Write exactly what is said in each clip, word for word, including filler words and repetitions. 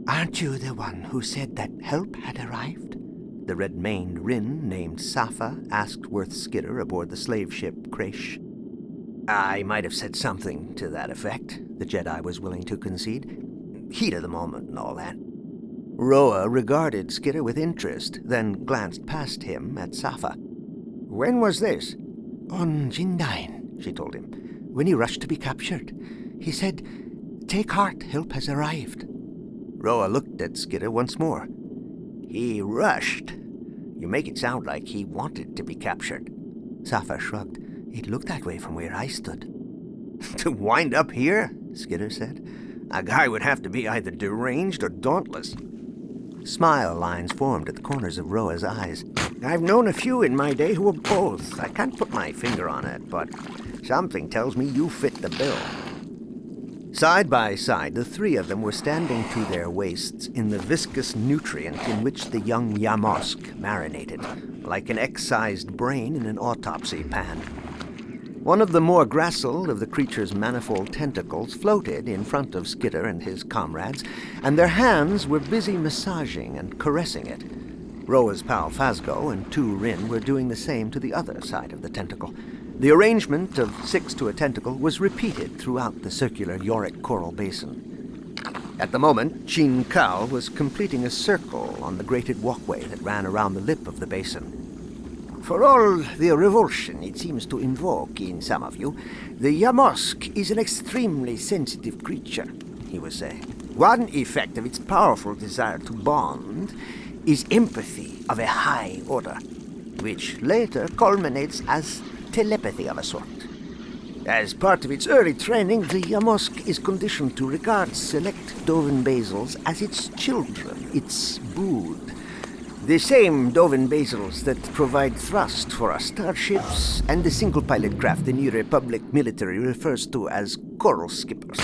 Aren't you the one who said that help had arrived? The red-maned Rin named Safa asked Worth Skidder aboard the slave ship Kraish. I might have said something to that effect, the Jedi was willing to concede. Heat of the moment and all that. Roa regarded Skidder with interest, then glanced past him at Safa. When was this? On Jindain, she told him, when he rushed to be captured. He said, "Take heart, help has arrived." Roa looked at Skidder once more. He rushed. You make it sound like he wanted to be captured. Safa shrugged. It looked that way from where I stood. To wind up here, Skidder said. A guy would have to be either deranged or dauntless. Smile lines formed at the corners of Roa's eyes. I've known a few in my day who were both. I can't put my finger on it, but something tells me you fit the bill. Side by side, the three of them were standing to their waists in the viscous nutrient in which the young Yamosk marinated, like an excised brain in an autopsy pan. One of the more gracile of the creature's manifold tentacles floated in front of Skidder and his comrades, and their hands were busy massaging and caressing it. Roa's pal Phasgo and two Rin were doing the same to the other side of the tentacle. The arrangement of six to a tentacle was repeated throughout the circular Yorick coral basin. At the moment, Chin Kal was completing a circle on the grated walkway that ran around the lip of the basin. For all the revulsion it seems to invoke in some of you, the Yamosk is an extremely sensitive creature, he was saying. One effect of its powerful desire to bond is empathy of a high order, which later culminates as telepathy of a sort. As part of its early training, the Yamosk is conditioned to regard select Dovin basils as its children, its brood. The same Dovin basils that provide thrust for our starships and the single-pilot craft the New Republic military refers to as coral skippers.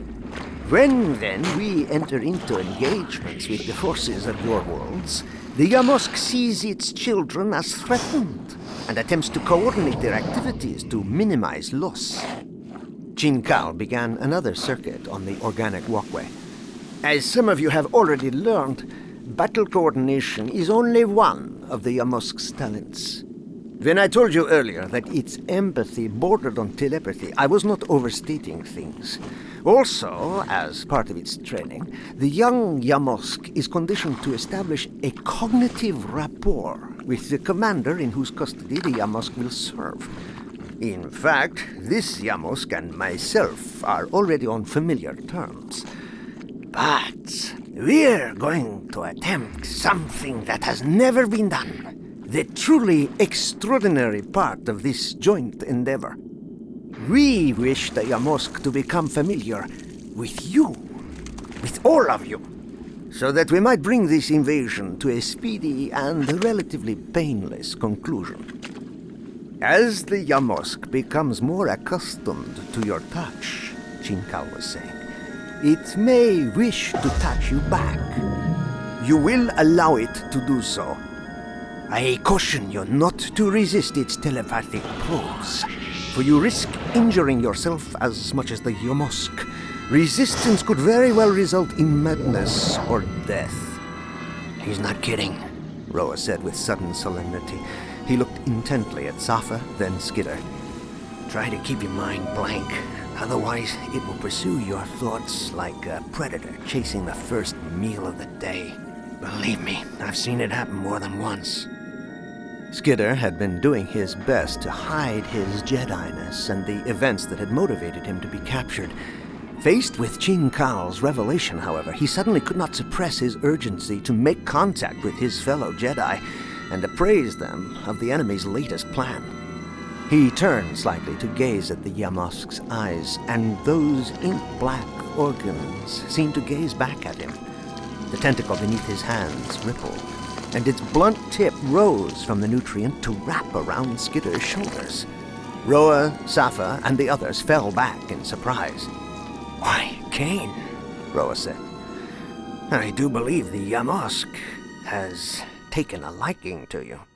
When, then, we enter into engagements with the forces of your worlds, the Yamosk sees its children as threatened and attempts to coordinate their activities to minimize loss. Chin Kal began another circuit on the organic walkway. As some of you have already learned, battle coordination is only one of the Yamosk's talents. When I told you earlier that its empathy bordered on telepathy, I was not overstating things. Also, as part of its training, the young Yamosk is conditioned to establish a cognitive rapport with the commander in whose custody the Yamosk will serve. In fact, this Yamosk and myself are already on familiar terms. But we're going to attempt something that has never been done. The truly extraordinary part of this joint endeavor. We wish the Yamosk to become familiar with you, with all of you, so that we might bring this invasion to a speedy and relatively painless conclusion. As the Yamosk becomes more accustomed to your touch, Chin Kal was saying, it may wish to touch you back. You will allow it to do so. I caution you not to resist its telepathic probes, for you risk injuring yourself as much as the Yamosk. Resistance could very well result in madness or death. He's not kidding, Roa said with sudden solemnity. He looked intently at Safa, then Skidder. Try to keep your mind blank. Otherwise, it will pursue your thoughts like a predator chasing the first meal of the day. Believe me, I've seen it happen more than once. Skidder had been doing his best to hide his Jedi-ness and the events that had motivated him to be captured. Faced with Chin Kal's revelation, however, he suddenly could not suppress his urgency to make contact with his fellow Jedi and apprise them of the enemy's latest plan. He turned slightly to gaze at the Yamosk's eyes, and those ink-black organs seemed to gaze back at him. The tentacle beneath his hands rippled, and its blunt tip rose from the nutrient to wrap around Skidder's shoulders. Roa, Safa, and the others fell back in surprise. Why, Kane, Roa said. I do believe the Yamosk has taken a liking to you.